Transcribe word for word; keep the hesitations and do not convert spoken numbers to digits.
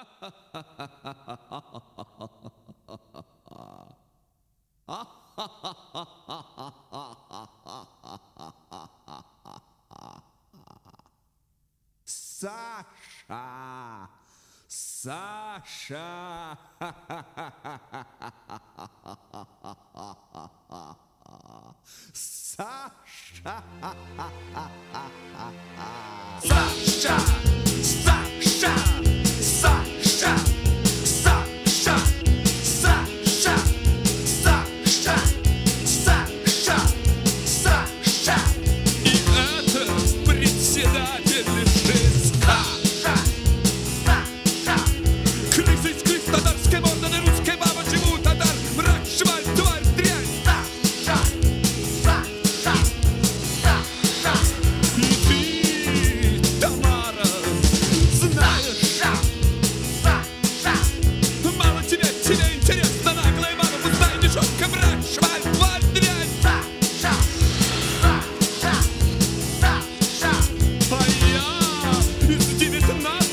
Саша! Саша! Саша! Саша! Саша! Саша! Саша! Саша! Саша! Саша! Саша! И это председатель ЖСК. Крысы, скрыть татарской мордой, русской баба, живу татар, мрак, шваль, тварь, дрянь. Саша! Саша! Саша! И ты, Тамара, знаешь, Саша! Мало тебе, тебе интересно, наглая мама, пустая дешевка, мрак, шваль, тварь, дрянь. Саша! Саша! Саша! А я из девятнадцатого